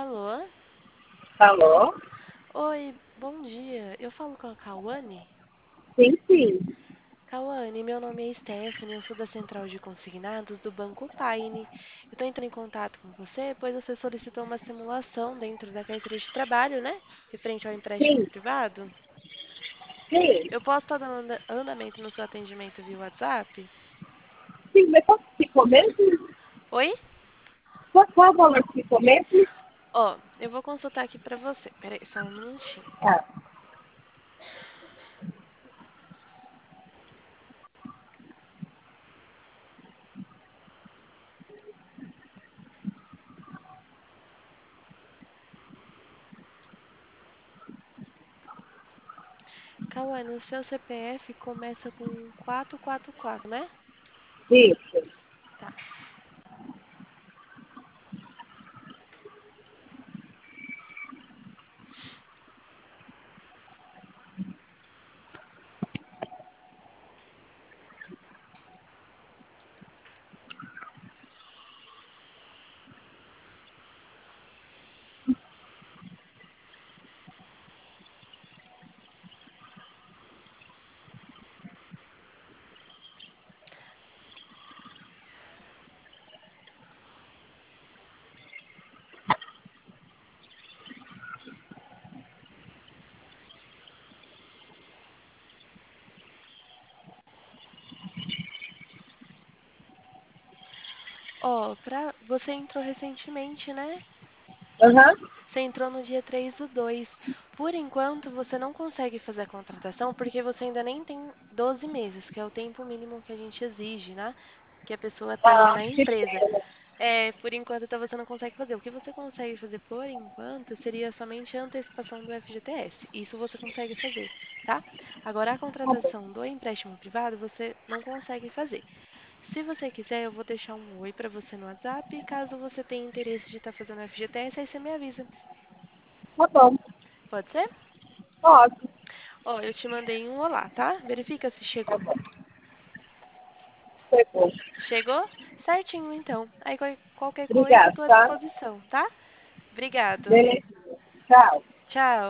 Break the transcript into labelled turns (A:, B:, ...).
A: Alô?
B: Alô?
A: Oi, bom dia. Eu falo com a Cauane?
B: Sim, sim.
A: Cauane, meu nome é Stephanie, eu sou da Central de Consignados do Banco Paine. Eu estou entrando em contato com você, pois você solicitou uma simulação dentro da carteira de trabalho, né? Referente ao empréstimo
B: Sim,
A: privado.
B: sim.
A: Eu posso estar dando andamento no seu atendimento via WhatsApp?
B: Sim, mas qual que ficou mesmo?
A: Oi?
B: Qual o valor que ficou mesmo?
A: Ó, eu vou consultar aqui para você. Peraí, só um minutinho.
B: Ah,
A: Cauane, o seu CPF começa com 444, né?
B: isso.
A: Tá. Ó, você entrou recentemente, né?
B: Aham.
A: Você entrou no dia 3/2. Por enquanto, você não consegue fazer a contratação porque você ainda nem tem 12 meses, que é o tempo mínimo que a gente exige, né? Que a pessoa tenha
B: Ah,
A: na
B: que
A: empresa.
B: pena.
A: Por enquanto, então você não consegue fazer. O que você consegue fazer por enquanto seria somente a antecipação do FGTS. Isso você consegue fazer, tá? Agora, a
B: Tá bom.
A: contratação do empréstimo privado, você não consegue fazer. Se você quiser, eu vou deixar um oi para você no WhatsApp. E caso você tenha interesse de estar fazendo FGTS, aí você me avisa.
B: Tá bom.
A: Pode ser?
B: Ótimo.
A: Ó, eu te mandei um olá, tá? Verifica se
B: Tá
A: chegou.
B: bom. Chegou.
A: Chegou? Certinho, então. Aí qualquer coisa eu
B: Obrigada,
A: tô à
B: tá?
A: disposição, tá? Obrigado.
B: Beleza. Tchau.
A: Tchau.